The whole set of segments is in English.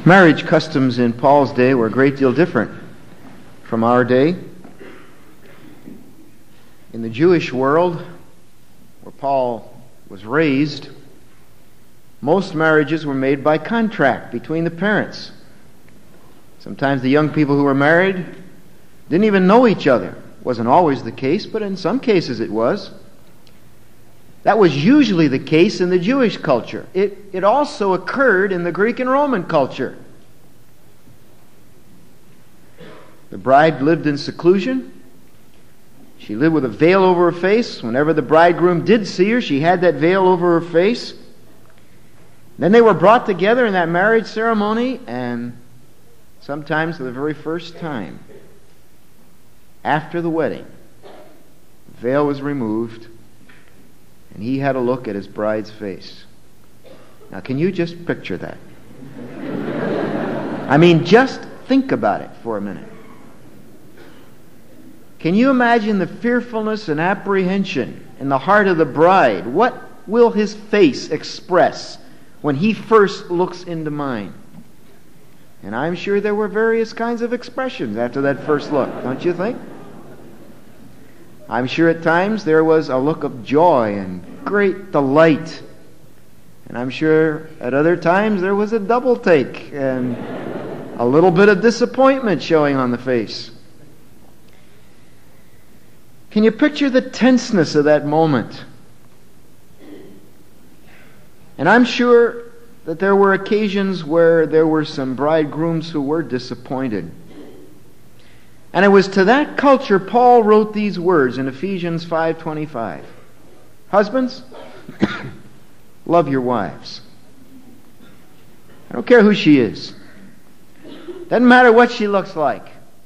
Marriage customs in Paul's day were a great deal different from our day. In the Jewish world, where Paul was raised, most marriages were made by contract between the parents. Sometimes the young people who were married didn't even know each other. Wasn't always the case, but in some cases it was. That was usually the case in the Jewish culture. It also occurred in the Greek and Roman culture. The bride lived in seclusion. She lived with a veil over her face. Whenever the bridegroom did see her, she had that veil over her face. Then they were brought together in that marriage ceremony, and sometimes for the very first time, after the wedding, the veil was removed, and he had a look at his bride's face. Now, can you just picture that? I mean, just think about it for a minute. Can you imagine the fearfulness and apprehension in the heart of the bride? What will his face express when he first looks into mine? And I'm sure there were various kinds of expressions after that first look, don't you think? I'm sure at times there was a look of joy and great delight. And I'm sure at other times there was a double take and a little bit of disappointment showing on the face. Can you picture the tenseness of that moment? And I'm sure that there were occasions where there were some bridegrooms who were disappointed. And it was to that culture Paul wrote these words in Ephesians 5:25. Husbands, love your wives. I don't care who she is. Doesn't matter what she looks like.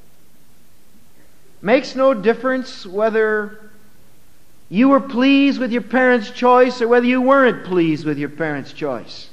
Makes no difference whether you were pleased with your parents' choice or whether you weren't pleased with your parents' choice.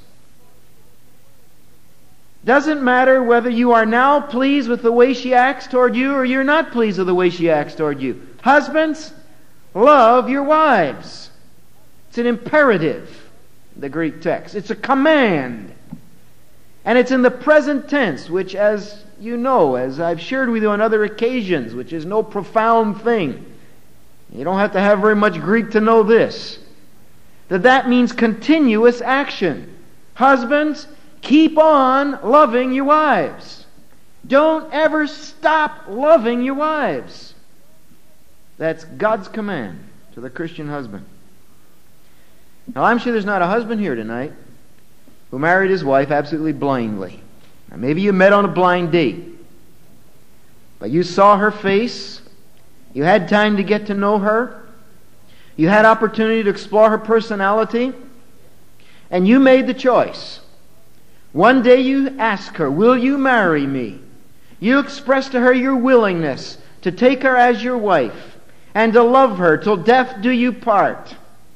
Doesn't matter whether you are now pleased with the way she acts toward you or you're not pleased with the way she acts toward you. Husbands, love your wives. It's an imperative in the Greek text. It's a command. And it's in the present tense, which, as you know, as I've shared with you on other occasions, which is no profound thing. You don't have to have very much Greek to know this. That means continuous action. Husbands, keep on loving your wives. Don't ever stop loving your wives. That's God's command to the Christian husband. Now, I'm sure there's not a husband here tonight who married his wife absolutely blindly. Now, maybe you met on a blind date, but you saw her face, you had time to get to know her, you had opportunity to explore her personality, and you made the choice. One day you asked her, will you marry me? You expressed to her your willingness to take her as your wife and to love her till death do you part.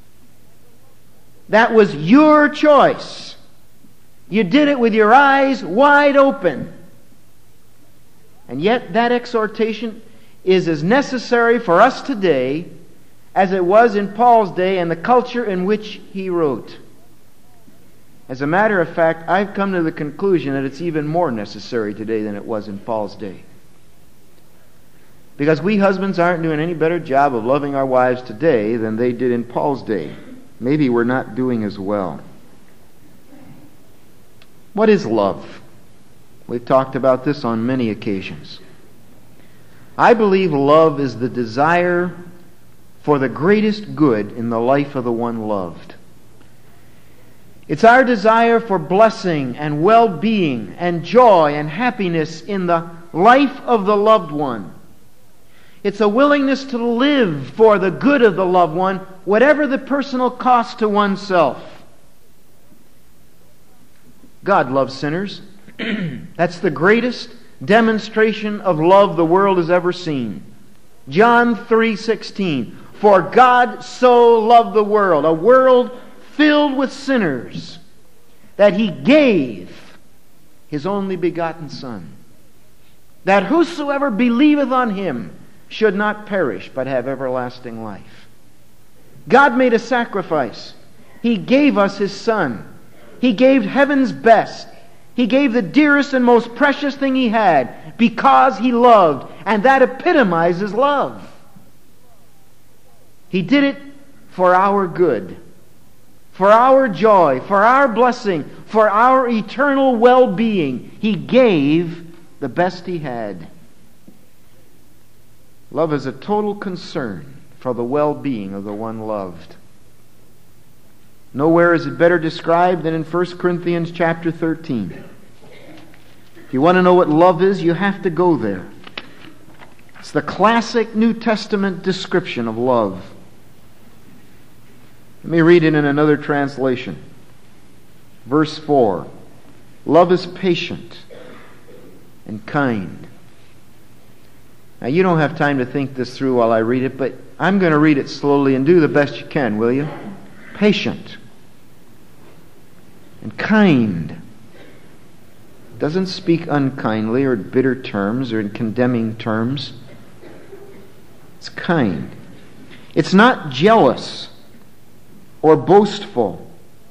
That was your choice. You did it with your eyes wide open. And yet that exhortation is as necessary for us today as it was in Paul's day and the culture in which he wrote. As a matter of fact, I've come to the conclusion that it's even more necessary today than it was in Paul's day. Because we husbands aren't doing any better job of loving our wives today than they did in Paul's day. Maybe we're not doing as well. What is love? We've talked about this on many occasions. I believe love is the desire for the greatest good in the life of the one loved. It's our desire for blessing and well-being and joy and happiness in the life of the loved one. It's a willingness to live for the good of the loved one, whatever the personal cost to oneself. God loves sinners. That's the greatest demonstration of love the world has ever seen. John 3:16. For God so loved the world, a world filled with sinners, that He gave His only begotten Son, that whosoever believeth on Him should not perish, but have everlasting life. God made a sacrifice. He gave us His Son. He gave heaven's best. He gave the dearest and most precious thing he had because he loved. And that epitomizes love. He did it for our good, for our joy, for our blessing, for our eternal well-being. He gave the best he had. Love is a total concern for the well-being of the one loved. Nowhere is it better described than in 1 Corinthians chapter 13. If you want to know what love is, you have to go there. It's the classic New Testament description of love. Let me read it in another translation. Verse 4. Love is patient and kind. Now, you don't have time to think this through while I read it, but I'm going to read it slowly and do the best you can, will you? Patient and kind. Doesn't speak unkindly or in bitter terms or in condemning terms. It's kind. It's not jealous or boastful.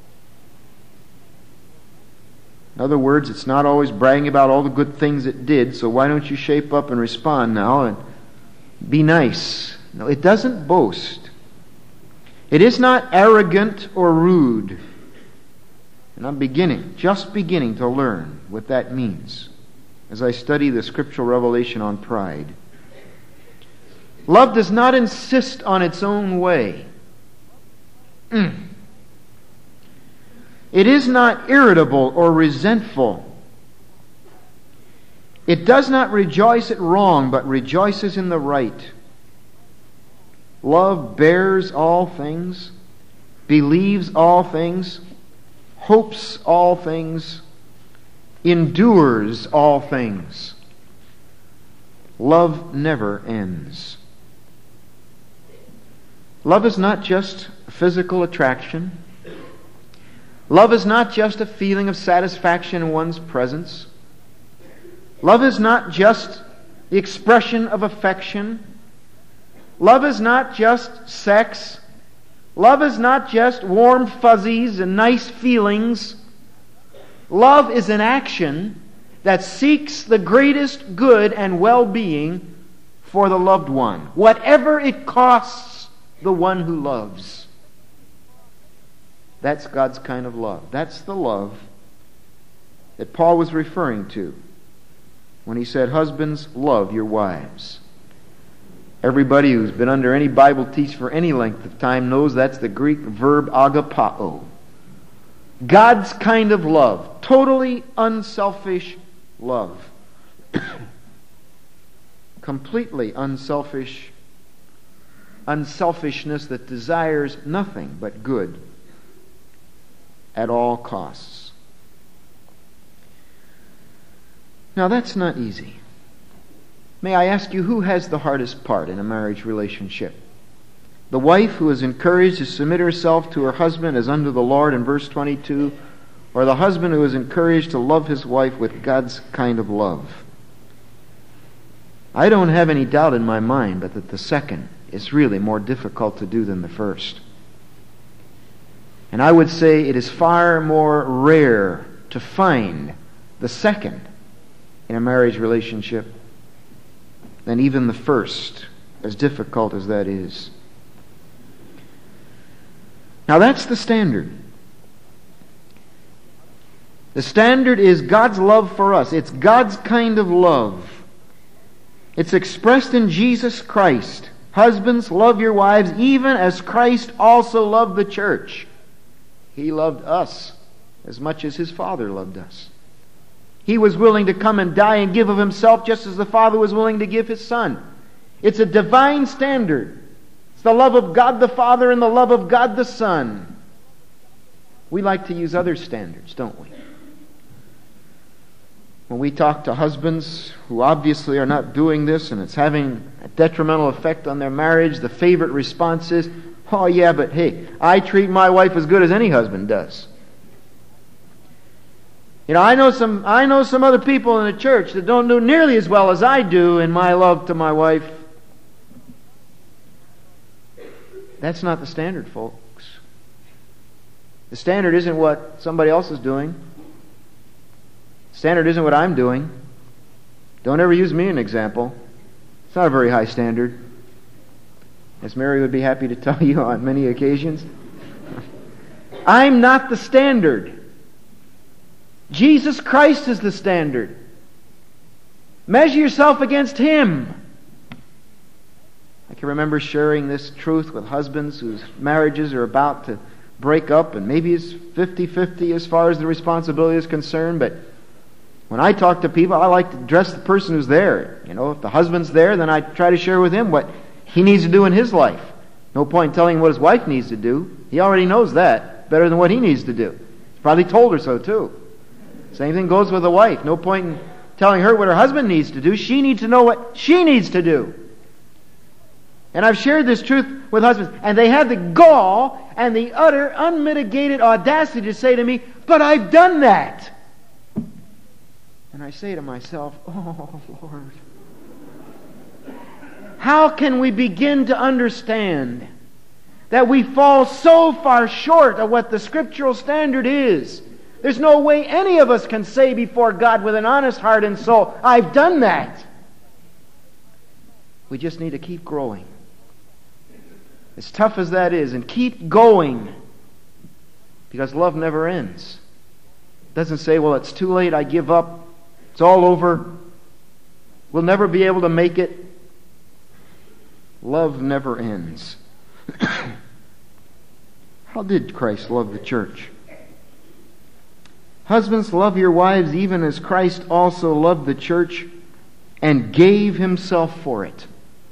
In other words, it's not always bragging about all the good things it did, so why don't you shape up and respond now and be nice? No, it doesn't boast. It is not arrogant or rude. And I'm just beginning to learn what that means as I study the scriptural revelation on pride. Love does not insist on its own way. It is not irritable or resentful. It does not rejoice at wrong, but rejoices in the right. Love bears all things, believes all things, hopes all things, endures all things. Love never ends. Love is not just physical attraction. Love is not just a feeling of satisfaction in one's presence. Love is not just the expression of affection. Love is not just sex. Love is not just warm fuzzies and nice feelings. Love is an action that seeks the greatest good and well-being for the loved one, whatever it costs the one who loves. That's God's kind of love. That's the love that Paul was referring to when he said, "Husbands, love your wives." Everybody who's been under any Bible teach for any length of time knows that's the Greek verb agapao. God's kind of love. Totally unselfish love. Completely unselfishness that desires nothing but good at all costs. Now that's not easy. May I ask you, who has the hardest part in a marriage relationship? The wife who is encouraged to submit herself to her husband as unto the Lord in verse 22, or the husband who is encouraged to love his wife with God's kind of love? I don't have any doubt in my mind but that the second is really more difficult to do than the first. And I would say it is far more rare to find the second in a marriage relationship than even the first, as difficult as that is. Now that's the standard. The standard is God's love for us. It's God's kind of love. It's expressed in Jesus Christ. Husbands, love your wives even as Christ also loved the church. He loved us as much as His Father loved us. He was willing to come and die and give of Himself just as the Father was willing to give His Son. It's a divine standard. It's the love of God the Father and the love of God the Son. We like to use other standards, don't we? When we talk to husbands who obviously are not doing this and it's having a detrimental effect on their marriage, the favorite response is, "Oh yeah, but hey, I treat my wife as good as any husband does." You know, I know some other people in the church that don't do nearly as well as I do in my love to my wife. That's not the standard, folks. The standard isn't what somebody else is doing. Standard isn't what I'm doing. Don't ever use me as an example. It's not a very high standard. As Mary would be happy to tell you on many occasions. I'm not the standard. Jesus Christ is the standard. Measure yourself against Him. I can remember sharing this truth with husbands whose marriages are about to break up, and maybe it's 50-50 as far as the responsibility is concerned, but when I talk to people, I like to address the person who's there. If the husband's there, then I try to share with him what he needs to do in his life. No point in telling him what his wife needs to do. He already knows that better than what he needs to do. He's probably told her so too. Same thing goes with the wife. No point in telling her what her husband needs to do. She needs to know what she needs to do. And I've shared this truth with husbands, and they have the gall and the utter unmitigated audacity to say to me, "But I've done that." And I say to myself, "Oh, Lord, how can we begin to understand that we fall so far short of what the scriptural standard is? There's no way any of us can say before God with an honest heart and soul, 'I've done that.'" We just need to keep growing. As tough as that is, and keep going, because love never ends. It doesn't say, "Well, it's too late, I give up. It's all over. We'll never be able to make it." Love never ends. How did Christ love the church? Husbands, love your wives even as Christ also loved the church and gave Himself for it.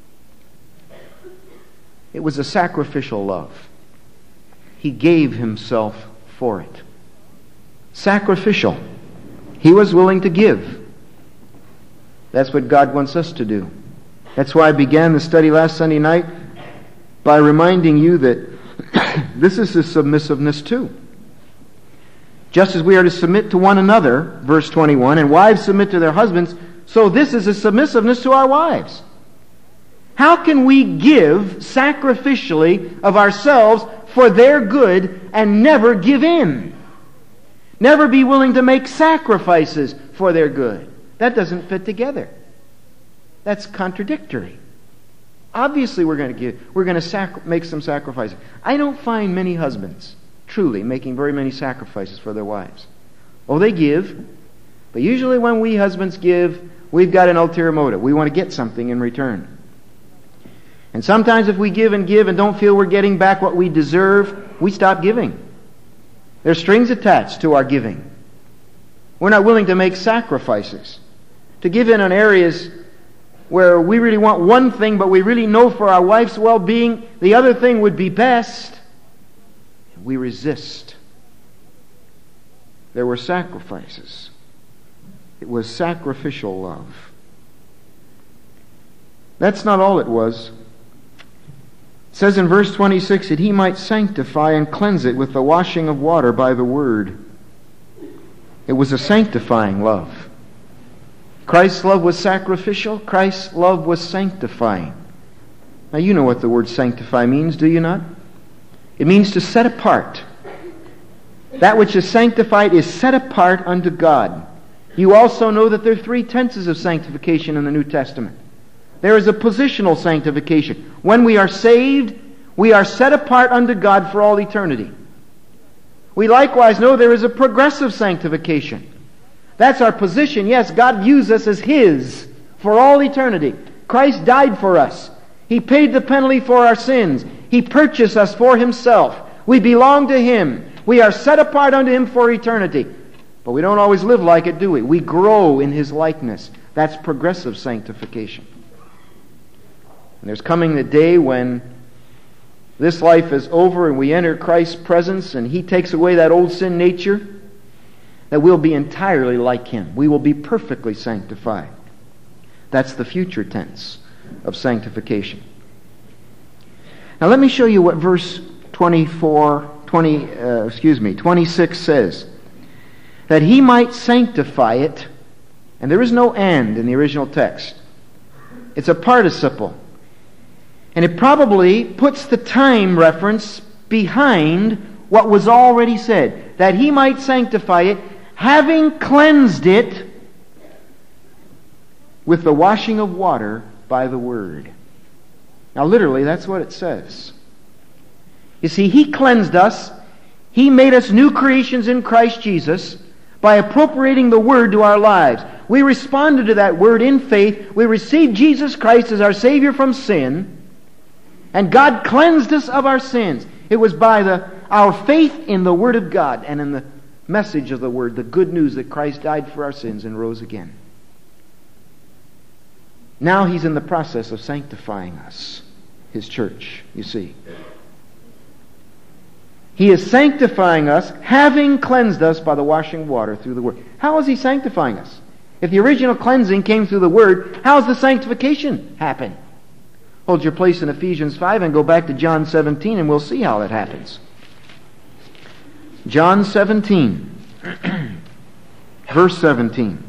It was a sacrificial love. He gave Himself for it. Sacrificial. He was willing to give. That's what God wants us to do. That's why I began the study last Sunday night by reminding you that this is a submissiveness too. Just as we are to submit to one another, verse 21, and wives submit to their husbands, so this is a submissiveness to our wives. How can we give sacrificially of ourselves for their good and never give in? Never be willing to make sacrifices for their good. That doesn't fit together. That's contradictory. Obviously we're going to make some sacrifices. I don't find many husbands truly making very many sacrifices for their wives. Oh, they give, but usually when we husbands give, we've got an ulterior motive. We want to get something in return. And sometimes if we give and don't feel we're getting back what we deserve, we stop giving. There's strings attached to our giving. We're not willing to make sacrifices, to give in on areas where we really want one thing, but we really know for our wife's well-being the other thing would be best. We resist. There were sacrifices. It was sacrificial love. That's not all it was. It says in verse 26 that He might sanctify and cleanse it with the washing of water by the Word. It was a sanctifying love. Christ's love was sacrificial. Christ's love was sanctifying. Now you know what the word sanctify means, do you not? It means to set apart. That which is sanctified is set apart unto God. You also know that there are 3 tenses of sanctification in the New Testament. There is a positional sanctification. When we are saved, we are set apart unto God for all eternity. We likewise know there is a progressive sanctification. That's our position. Yes, God views us as His for all eternity. Christ died for us. He paid the penalty for our sins. He purchased us for Himself. We belong to Him. We are set apart unto Him for eternity. But we don't always live like it, do we? We grow in His likeness. That's progressive sanctification. And there's coming the day when this life is over and we enter Christ's presence and He takes away that old sin nature, that we'll be entirely like Him. We will be perfectly sanctified. That's the future tense of sanctification. Now let me show you what verse 26 says. That He might sanctify it, and there is no and in the original text. It's a participle. And it probably puts the time reference behind what was already said. That He might sanctify it, having cleansed it with the washing of water by the Word. Now literally, that's what it says. You see, He cleansed us. He made us new creations in Christ Jesus by appropriating the Word to our lives. We responded to that Word in faith. We received Jesus Christ as our Savior from sin. And God cleansed us of our sins. It was by our faith in the Word of God and in the message of the Word, the good news that Christ died for our sins and rose again. Now He's in the process of sanctifying us, His church, you see. He is sanctifying us, having cleansed us by the washing water through the Word. How is He sanctifying us? If the original cleansing came through the Word, how does the sanctification happen? Hold your place in Ephesians 5 and go back to John 17 and we'll see how that happens. John 17, verse 17.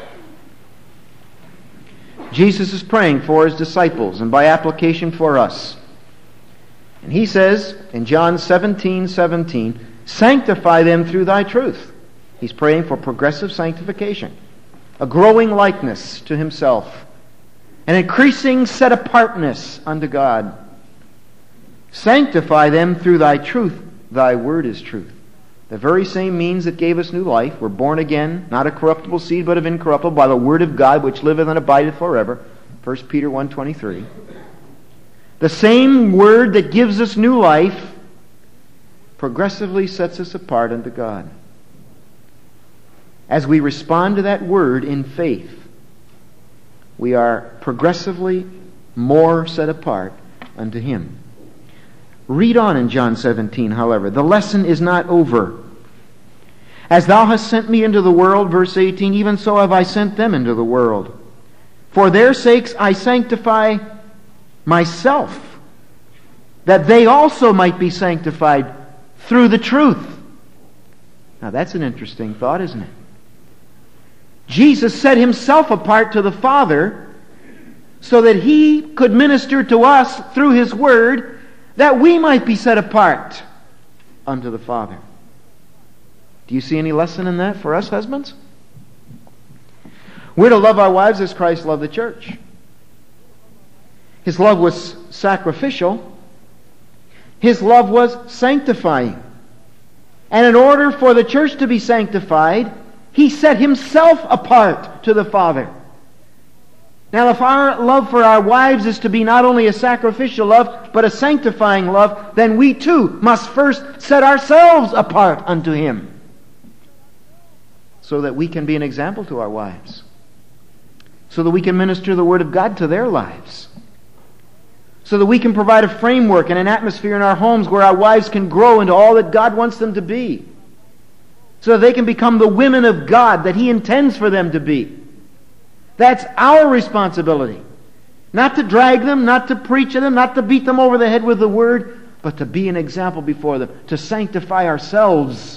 Jesus is praying for His disciples and by application for us. And He says in John 17:17, sanctify them through Thy truth. He's praying for progressive sanctification, a growing likeness to Himself, an increasing set-apartness unto God. Sanctify them through Thy truth. Thy word is truth. The very same means that gave us new life. We're born again, not of corruptible seed, but of incorruptible, by the word of God, which liveth and abideth forever. 1 Peter 1:23. The same word that gives us new life progressively sets us apart unto God. As we respond to that word in faith, we are progressively more set apart unto Him. Read on in John 17, however. The lesson is not over. As Thou hast sent me into the world, verse 18, even so have I sent them into the world. For their sakes I sanctify myself, that they also might be sanctified through the truth. Now that's an interesting thought, isn't it? Jesus set Himself apart to the Father so that He could minister to us through His Word, that we might be set apart unto the Father. Do you see any lesson in that for us husbands? We're to love our wives as Christ loved the church. His love was sacrificial. His love was sanctifying. And in order for the church to be sanctified, He set Himself apart to the Father. Now, if our love for our wives is to be not only a sacrificial love, but a sanctifying love, then we too must first set ourselves apart unto Him, so that we can be an example to our wives, so that we can minister the Word of God to their lives, so that we can provide a framework and an atmosphere in our homes where our wives can grow into all that God wants them to be, so that they can become the women of God that He intends for them to be. That's our responsibility. Not to drag them, not to preach to them, not to beat them over the head with the Word, but to be an example before them, to sanctify ourselves.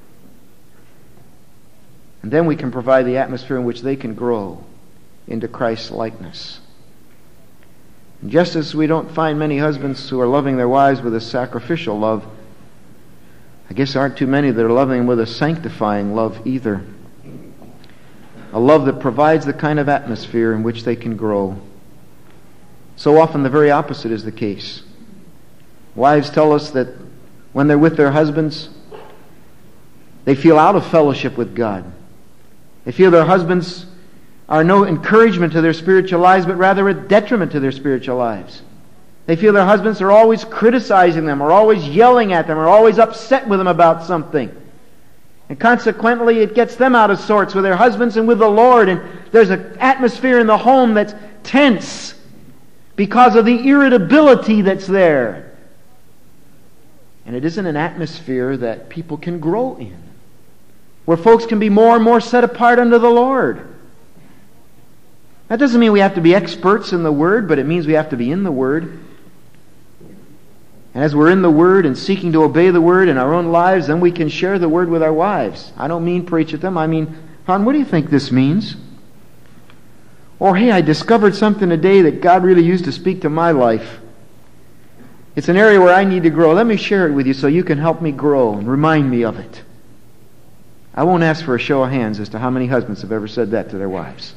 And then we can provide the atmosphere in which they can grow into Christ's likeness. And just as we don't find many husbands who are loving their wives with a sacrificial love, I guess there aren't too many that are loving them with a sanctifying love either. A love that provides the kind of atmosphere in which they can grow. So often the very opposite is the case. Wives tell us that when they're with their husbands, they feel out of fellowship with God. They feel their husbands are no encouragement to their spiritual lives, but rather a detriment to their spiritual lives. They feel their husbands are always criticizing them, or always yelling at them, or always upset with them about something. And consequently, it gets them out of sorts with their husbands and with the Lord. And there's an atmosphere in the home that's tense because of the irritability that's there. And it isn't an atmosphere that people can grow in, where folks can be more and more set apart unto the Lord. That doesn't mean we have to be experts in the Word, but it means we have to be in the Word. And as we're in the Word and seeking to obey the Word in our own lives, then we can share the Word with our wives. I don't mean preach at them. I mean, hon, what do you think this means? Or, hey, I discovered something today that God really used to speak to my life. It's an area where I need to grow. Let me share it with you so you can help me grow and remind me of it. I won't ask for a show of hands as to how many husbands have ever said that to their wives.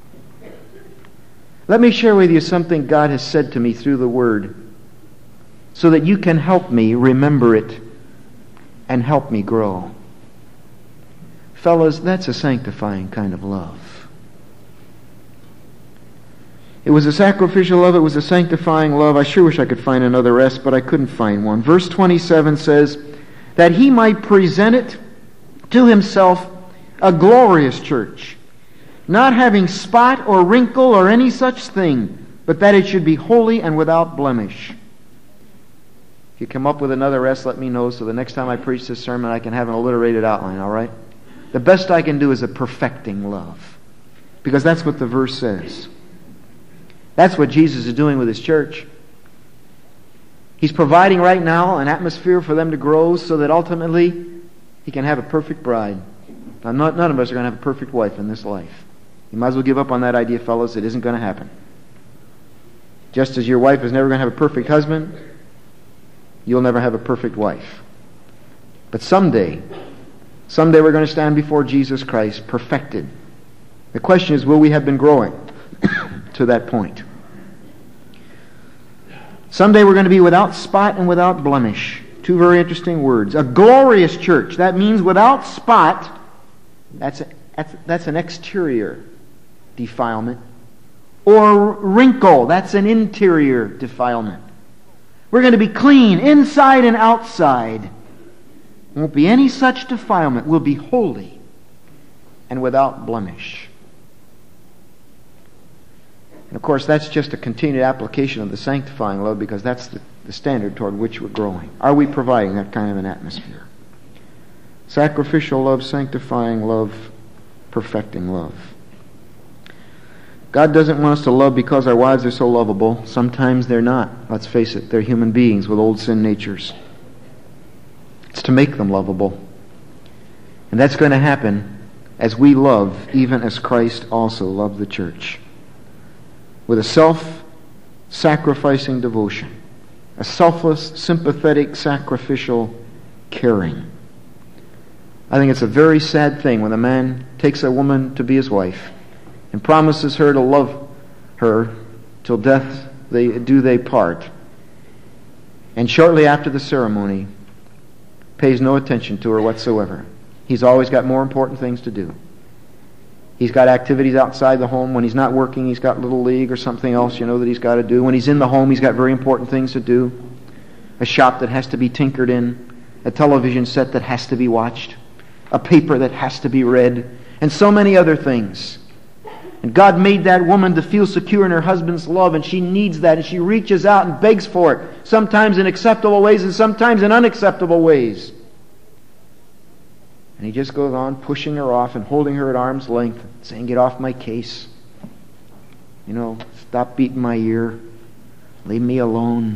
Let me share with you something God has said to me through the Word so that you can help me remember it and help me grow. Fellas, that's a sanctifying kind of love. It was a sacrificial love. It was a sanctifying love. I sure wish I could find another S, but I couldn't find one. Verse 27 says, that he might present it to himself a glorious church, not having spot or wrinkle or any such thing, but that it should be holy and without blemish. If you come up with another S, let me know, so the next time I preach this sermon I can have an alliterated outline, all right? The best I can do is a perfecting love, because that's what the verse says. That's what Jesus is doing with His church. He's providing right now an atmosphere for them to grow so that ultimately He can have a perfect bride. Now, none of us are going to have a perfect wife in this life. You might as well give up on that idea, fellas. It isn't going to happen. Just as your wife is never going to have a perfect husband, you'll never have a perfect wife. But someday we're going to stand before Jesus Christ perfected. The question is, will we have been growing to that point? Someday we're going to be without spot and without blemish. Two very interesting words. A glorious church. That means without spot. That's an exterior defilement. Or wrinkle. That's an interior defilement. We're going to be clean inside and outside. There won't be any such defilement. We'll be holy and without blemish. And of course, that's just a continued application of the sanctifying love, because that's the standard toward which we're growing. Are we providing that kind of an atmosphere? Sacrificial love, sanctifying love, perfecting love. God doesn't want us to love because our wives are so lovable. Sometimes they're not. Let's face it, they're human beings with old sin natures. It's to make them lovable. And that's going to happen as we love, even as Christ also loved the church. With a self-sacrificing devotion. A selfless, sympathetic, sacrificial caring. I think it's a very sad thing when a man takes a woman to be his wife and promises her to love her till death they part, and shortly after the ceremony pays no attention to her whatsoever. He's always got more important things to do. He's got activities outside the home. When he's not working, he's got Little League or something else, that he's got to do. When he's in the home, he's got very important things to do. A shop that has to be tinkered in. A television set that has to be watched. A paper that has to be read. And so many other things. And God made that woman to feel secure in her husband's love, and she needs that, and she reaches out and begs for it, sometimes in acceptable ways and sometimes in unacceptable ways. And he just goes on pushing her off and holding her at arm's length, saying, "Get off my case. Stop beating my ear. Leave me alone.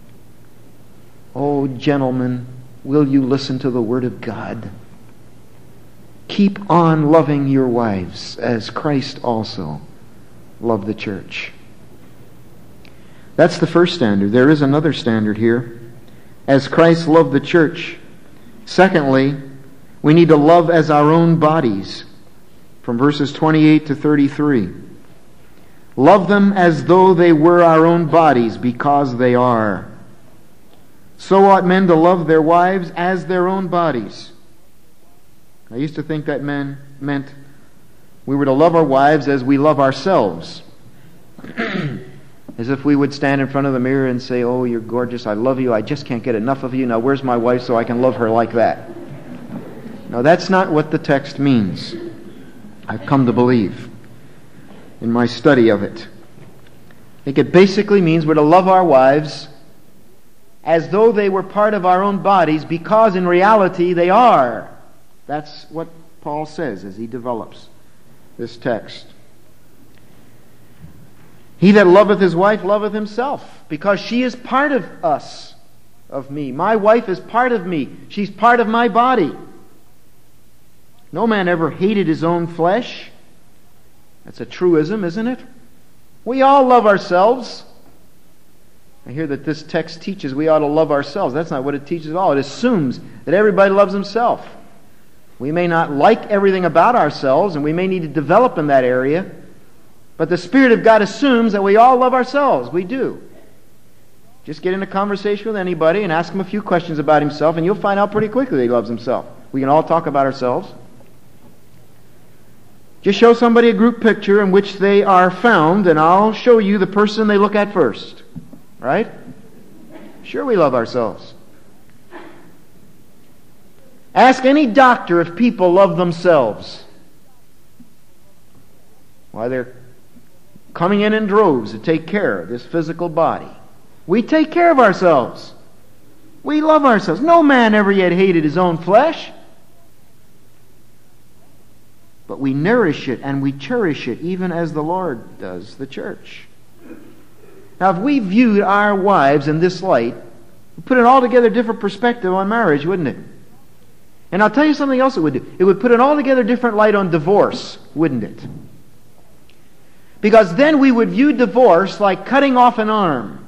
Oh, gentlemen, will you listen to the Word of God? Keep on loving your wives as Christ also loved the church." That's the first standard. There is another standard here. As Christ loved the church. Secondly, we need to love as our own bodies. From verses 28 to 33. Love them as though they were our own bodies, because they are. So ought men to love their wives as their own bodies. I used to think that meant we were to love our wives as we love ourselves. As if we would stand in front of the mirror and say, "Oh, you're gorgeous, I love you, I just can't get enough of you. Now where's my wife so I can love her like that?" No, that's not what the text means. I've come to believe in my study of it. I think it basically means we're to love our wives as though they were part of our own bodies, because in reality they are. That's what Paul says as he develops this text. He that loveth his wife loveth himself, because she is part of us, of me. My wife is part of me. She's part of my body. No man ever hated his own flesh. That's a truism, isn't it? We all love ourselves. I hear that this text teaches we ought to love ourselves. That's not what it teaches at all. It assumes that everybody loves himself. We may not like everything about ourselves, and we may need to develop in that area, but the Spirit of God assumes that we all love ourselves. We do. Just get in a conversation with anybody and ask him a few questions about himself, and you'll find out pretty quickly that he loves himself. We can all talk about ourselves. Just show somebody a group picture in which they are found, and I'll show you the person they look at first. Right? Sure, we love ourselves. Ask any doctor if people love themselves. Why, they're coming in droves to take care of this physical body. We take care of ourselves. We love ourselves. No man ever yet hated his own flesh. But we nourish it and we cherish it, even as the Lord does the church. Now, if we viewed our wives in this light, we'd put an altogether different perspective on marriage, wouldn't it? And I'll tell you something else it would do. It would put an altogether different light on divorce, wouldn't it? Because then we would view divorce like cutting off an arm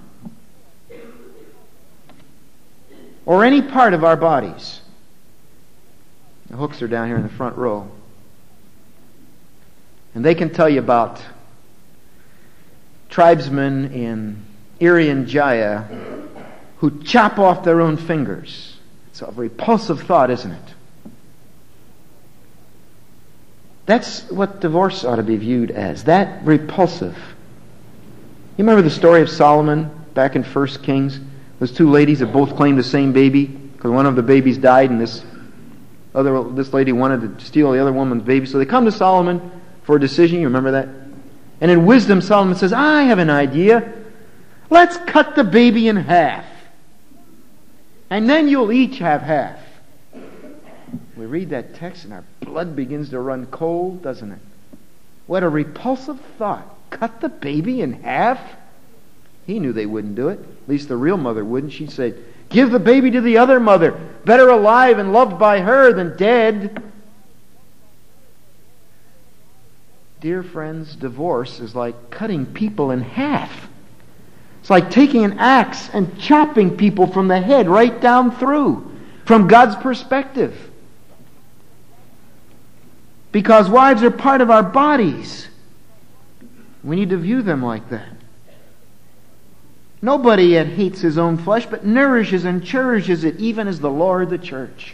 or any part of our bodies. The hooks are down here in the front row. And they can tell you about tribesmen in Irian Jaya who chop off their own fingers. It's a repulsive thought, isn't it? That's what divorce ought to be viewed as. That repulsive. You remember the story of Solomon back in 1 Kings? Those two ladies that both claimed the same baby because one of the babies died and this lady wanted to steal the other woman's baby. So they come to Solomon for a decision. You remember that? And in wisdom, Solomon says, I have an idea. Let's cut the baby in half. And then you'll each have half. We read that text and our blood begins to run cold, doesn't it? What a repulsive thought. Cut the baby in half? He knew they wouldn't do it. At least the real mother wouldn't. She'd say, give the baby to the other mother. Better alive and loved by her than dead. Dear friends, divorce is like cutting people in half. It's like taking an axe and chopping people from the head right down through, from God's perspective. Because wives are part of our bodies. We need to view them like that. Nobody yet hates his own flesh, but nourishes and cherishes it, even as the Lord the church.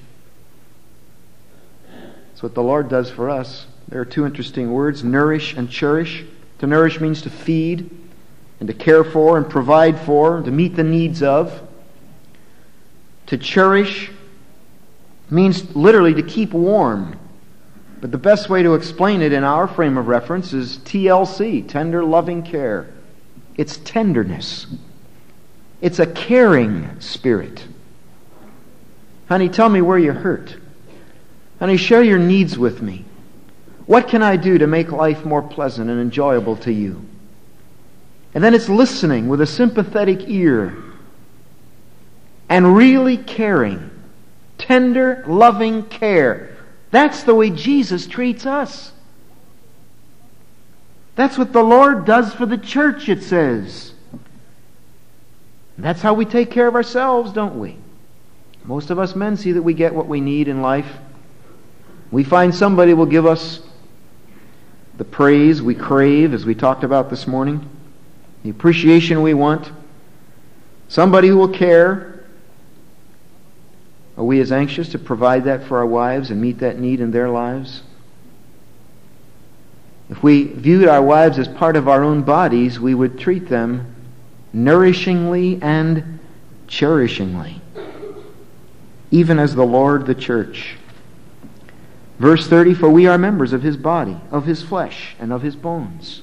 That's what the Lord does for us. There are two interesting words, nourish and cherish. To nourish means to feed and to care for and provide for, to meet the needs of. To cherish means literally to keep warm. But the best way to explain it in our frame of reference is TLC, tender loving care. It's tenderness. It's a caring spirit. Honey, tell me where you're hurt. Honey, share your needs with me. What can I do to make life more pleasant and enjoyable to you? And then it's listening with a sympathetic ear and really caring. Tender, loving care. That's the way Jesus treats us. That's what the Lord does for the church, it says. That's how we take care of ourselves, don't we? Most of us men see that we get what we need in life. We find somebody will give us the praise we crave, as we talked about this morning, the appreciation we want, somebody who will care. Are we as anxious to provide that for our wives and meet that need in their lives? If we viewed our wives as part of our own bodies, we would treat them nourishingly and cherishingly, even as the Lord the church. Verse 30, for we are members of His body, of His flesh, and of His bones.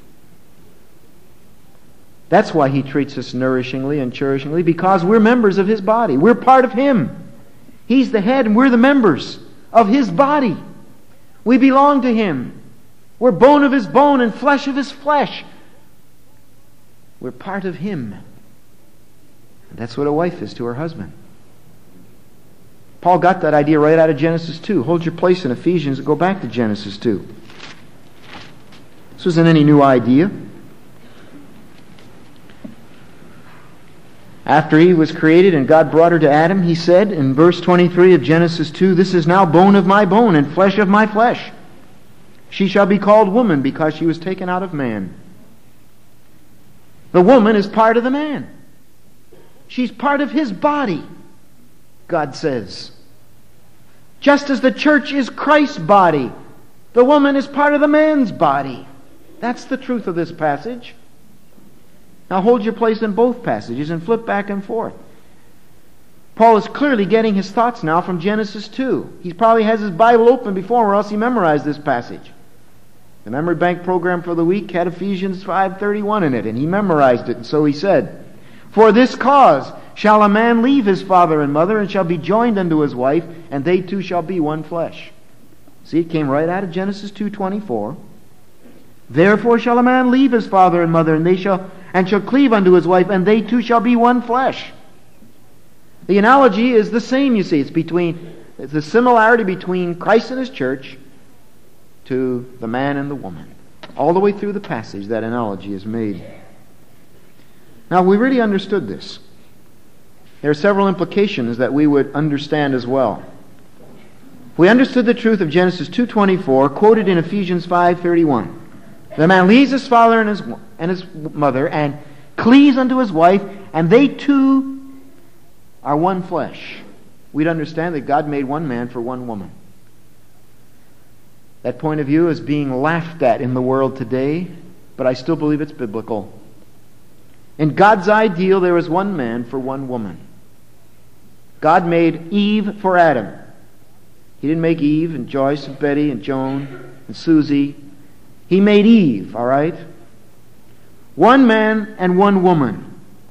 That's why He treats us nourishingly and cherishingly, because we're members of His body. We're part of Him. He's the head and we're the members of His body. We belong to Him. We're bone of His bone and flesh of His flesh. We're part of Him. And that's what a wife is to her husband. Paul got that idea right out of Genesis 2. Hold your place in Ephesians and go back to Genesis 2. This wasn't any new idea. After Eve was created and God brought her to Adam, He said in verse 23 of Genesis 2, "This is now bone of my bone and flesh of my flesh. She shall be called woman because she was taken out of man." The woman is part of the man. She's part of his body, God says. Just as the church is Christ's body, the woman is part of the man's body. That's the truth of this passage. Now hold your place in both passages and flip back and forth. Paul is clearly getting his thoughts now from Genesis 2. He probably has his Bible open before him, or else he memorized this passage. The memory bank program for the week had Ephesians 5:31 in it, and he memorized it, and so he said, "For this cause shall a man leave his father and mother, and shall be joined unto his wife, and they two shall be one flesh." See, it came right out of Genesis 2:24. "Therefore shall a man leave his father and mother, and shall cleave unto his wife, and they two shall be one flesh." The analogy is the same, you see. It's the similarity between Christ and His church to the man and the woman. All the way through the passage, that analogy is made. Now, if we really understood this, there are several implications that we would understand as well. If we understood the truth of Genesis 2:24, quoted in Ephesians 5:31, the man leaves his father and his mother and cleaves unto his wife, and they two are one flesh. We'd understand that God made one man for one woman. That point of view is being laughed at in the world today, but I still believe it's biblical. In God's ideal, there is one man for one woman. God made Eve for Adam. He didn't make Eve and Joyce and Betty and Joan and Susie. He made Eve, all right? One man and one woman.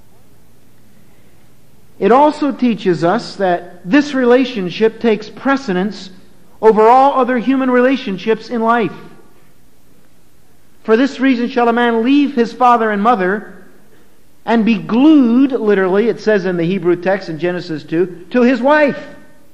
It also teaches us that this relationship takes precedence over all other human relationships in life. For this reason shall a man leave his father and mother and be glued, literally, it says in the Hebrew text in Genesis 2, to his wife.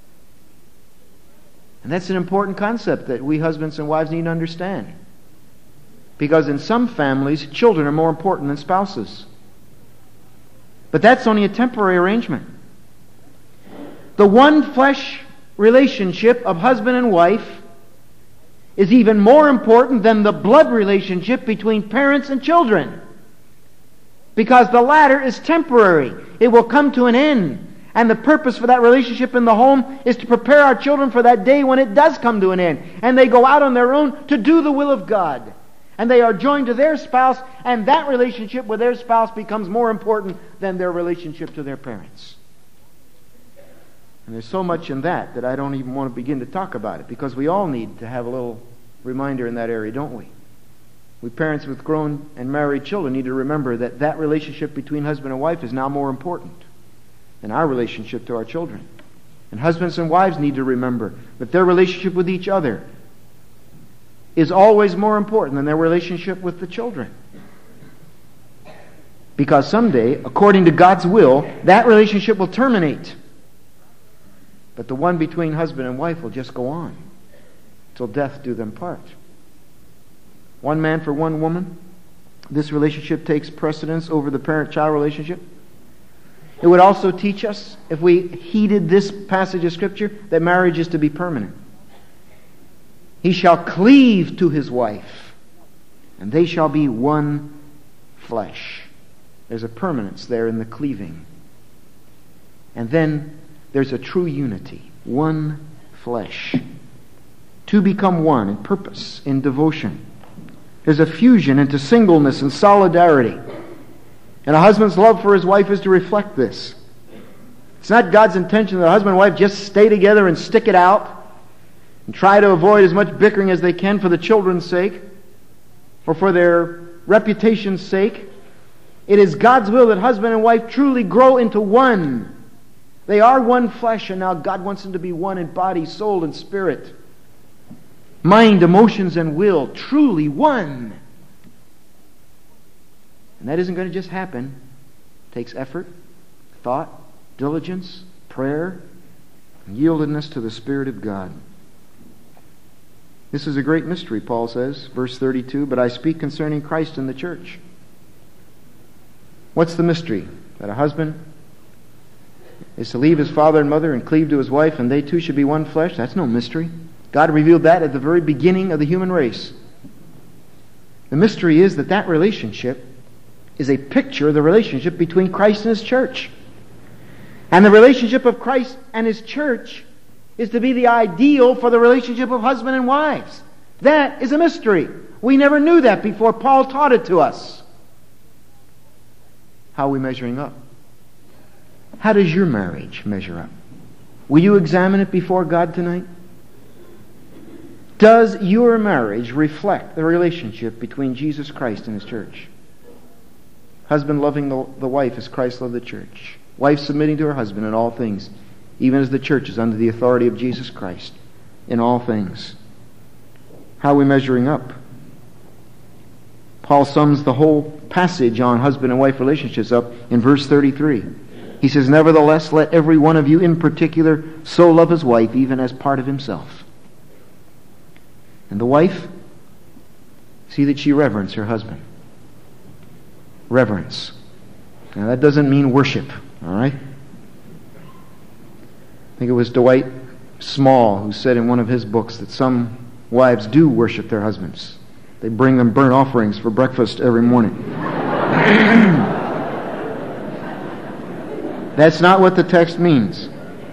And that's an important concept that we husbands and wives need to understand. Because in some families, children are more important than spouses. But that's only a temporary arrangement. The one flesh relationship of husband and wife is even more important than the blood relationship between parents and children. Because the latter is temporary. It will come to an end. And the purpose for that relationship in the home is to prepare our children for that day when it does come to an end. And they go out on their own to do the will of God. And they are joined to their spouse, and that relationship with their spouse becomes more important than their relationship to their parents. And there's so much in that I don't even want to begin to talk about it, because we all need to have a little reminder in that area, don't we? We parents with grown and married children need to remember that relationship between husband and wife is now more important than our relationship to our children. And husbands and wives need to remember that their relationship with each other is always more important than their relationship with the children. Because someday, according to God's will, that relationship will terminate. But the one between husband and wife will just go on till death do them part. One man for one woman. This relationship takes precedence over the parent-child relationship. It would also teach us, if we heeded this passage of Scripture, that marriage is to be permanent. He shall cleave to his wife, and they shall be one flesh. There's a permanence there in the cleaving. And then there's a true unity. One flesh. Two become one in purpose, in devotion. There's a fusion into singleness and solidarity. And a husband's love for his wife is to reflect this. It's not God's intention that a husband and wife just stay together and stick it out and try to avoid as much bickering as they can for the children's sake or for their reputation's sake. It is God's will that husband and wife truly grow into one. They are one flesh, and now God wants them to be one in body, soul, and spirit. Mind, emotions, and will. Truly one. And that isn't going to just happen. It takes effort, thought, diligence, prayer, and yieldedness to the Spirit of God. This is a great mystery, Paul says, verse 32, but I speak concerning Christ and the church. What's the mystery? That a husband is to leave his father and mother and cleave to his wife, and they two should be one flesh. That's no mystery. God revealed that at the very beginning of the human race. The mystery is that that relationship is a picture of the relationship between Christ and his church. And the relationship of Christ and his church is to be the ideal for the relationship of husband and wives. That is a mystery. We never knew that before Paul taught it to us. How are we measuring up? How does your marriage measure up? Will you examine it before God tonight? Does your marriage reflect the relationship between Jesus Christ and his church? Husband loving the wife as Christ loved the church. Wife submitting to her husband in all things, even as the church is under the authority of Jesus Christ in all things. How are we measuring up? Paul sums the whole passage on husband and wife relationships up in verse 33. He says, "Nevertheless, let every one of you in particular so love his wife, even as part of himself." And the wife, see that she reverence her husband. Reverence. Now that doesn't mean worship, all right? I think it was Dwight Small who said in one of his books that some wives do worship their husbands. They bring them burnt offerings for breakfast every morning. That's not what the text means.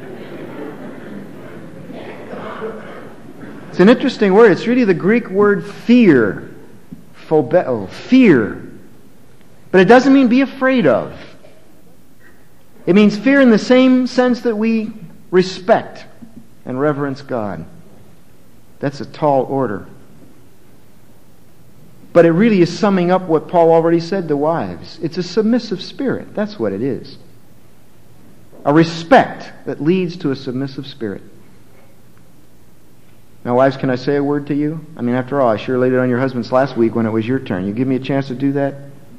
It's an interesting word. It's really the Greek word fear. Phobeo. Fear. But it doesn't mean be afraid of. It means fear in the same sense that we respect and reverence God. That's a tall order. But it really is summing up what Paul already said to wives. It's a submissive spirit. That's what it is. A respect that leads to a submissive spirit. Now, wives, can I say a word to you? I mean, after all, I sure laid it on your husbands last week when it was your turn. You give me a chance to do that?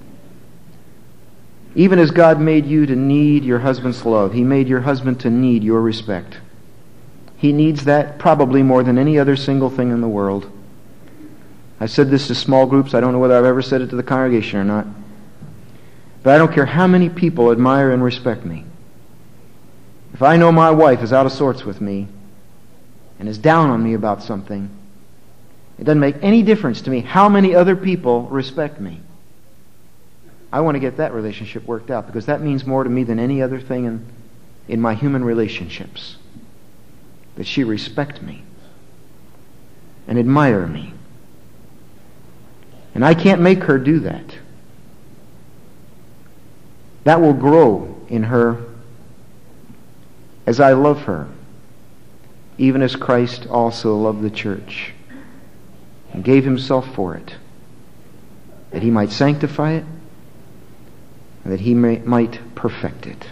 Even as God made you to need your husband's love, He made your husband to need your respect. He needs that probably more than any other single thing in the world. I said this to small groups. I don't know whether I've ever said it to the congregation or not. But I don't care how many people admire and respect me. If I know my wife is out of sorts with me and is down on me about something, it doesn't make any difference to me how many other people respect me. I want to get that relationship worked out because that means more to me than any other thing in my human relationships. That she respect me and admire me. And I can't make her do that. That will grow in her as I love her, even as Christ also loved the church and gave Himself for it, that He might sanctify it and that He might perfect it.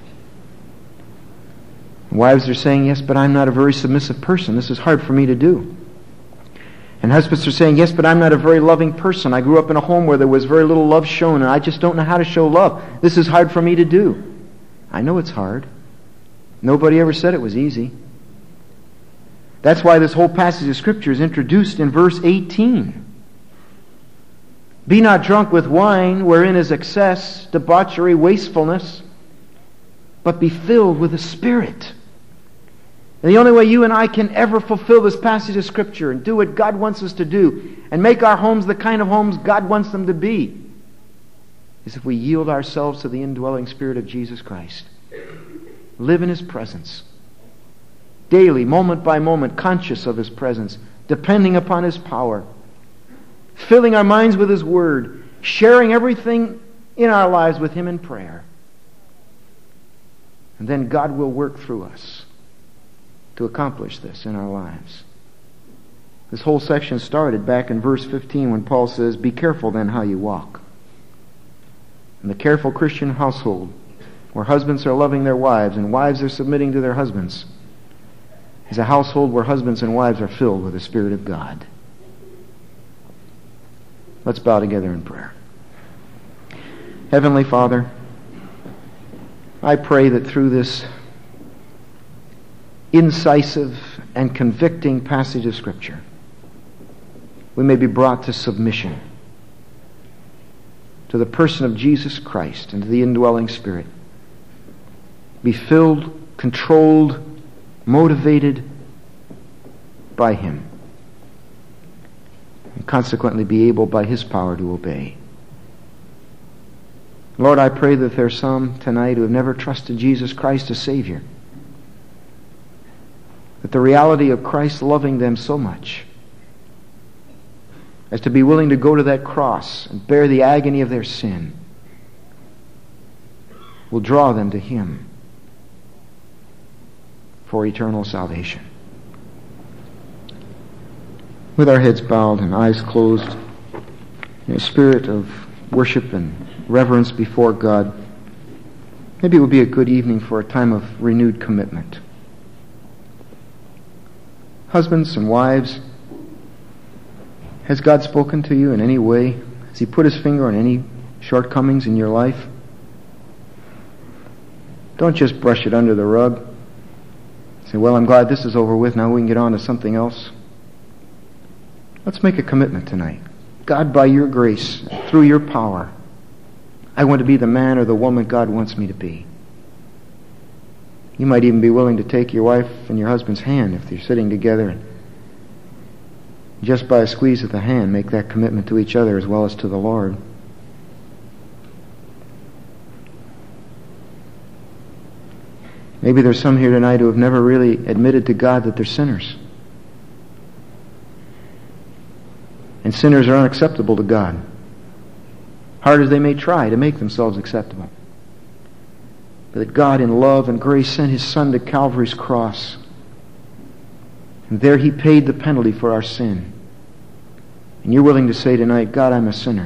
Wives are saying, yes, but I'm not a very submissive person. This is hard for me to do. And husbands are saying, yes, but I'm not a very loving person. I grew up in a home where there was very little love shown, and I just don't know how to show love. This is hard for me to do. I know it's hard. Nobody ever said it was easy. That's why this whole passage of Scripture is introduced in verse 18. Be not drunk with wine, wherein is excess, debauchery, wastefulness, but be filled with the Spirit. And the only way you and I can ever fulfill this passage of Scripture and do what God wants us to do and make our homes the kind of homes God wants them to be is if we yield ourselves to the indwelling Spirit of Jesus Christ. Live in His presence. Daily, moment by moment, conscious of His presence, depending upon His power, filling our minds with His Word, sharing everything in our lives with Him in prayer. And then God will work through us to accomplish this in our lives. This whole section started back in verse 15 when Paul says, be careful then how you walk. In the careful Christian household, where husbands are loving their wives and wives are submitting to their husbands, is a household where husbands and wives are filled with the Spirit of God. Let's bow together in prayer. Heavenly Father, I pray that through this incisive and convicting passage of Scripture, we may be brought to submission to the person of Jesus Christ and to the indwelling Spirit. Be filled controlled, motivated by Him, and consequently be able by His power to obey. Lord, I pray that there are some tonight who have never trusted Jesus Christ as Savior, that the reality of Christ loving them so much as to be willing to go to that cross and bear the agony of their sin will draw them to Him for eternal salvation. With our heads bowed and eyes closed, in a spirit of worship and reverence before God, maybe it would be a good evening for a time of renewed commitment. Husbands and wives, has God spoken to you in any way? Has He put His finger on any shortcomings in your life? Don't just brush it under the rug. Say, well, I'm glad this is over with. Now we can get on to something else. Let's make a commitment tonight. God, by your grace, through your power, I want to be the man or the woman God wants me to be. You might even be willing to take your wife and your husband's hand if you're sitting together and just by a squeeze of the hand make that commitment to each other as well as to the Lord. Maybe there's some here tonight who have never really admitted to God that they're sinners. And sinners are unacceptable to God, hard as they may try to make themselves acceptable. But that God in love and grace sent His Son to Calvary's cross. And there He paid the penalty for our sin. And you're willing to say tonight, God, I'm a sinner.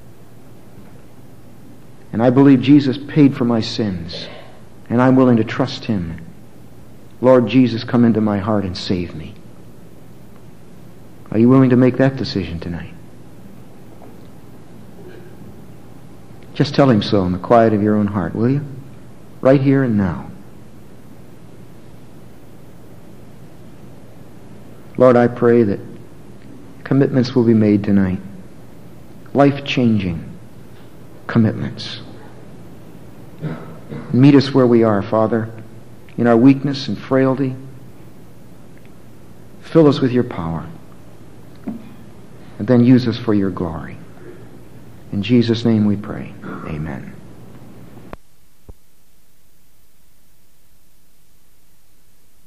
And I believe Jesus paid for my sins. And I'm willing to trust Him. Lord Jesus, come into my heart and save me. Are you willing to make that decision tonight? Just tell Him so in the quiet of your own heart, will you? Right here and now. Lord, I pray that commitments will be made tonight. Life-changing commitments. Meet us where we are, Father, in our weakness and frailty. Fill us with your power. And then use us for your glory. In Jesus' name we pray. Amen.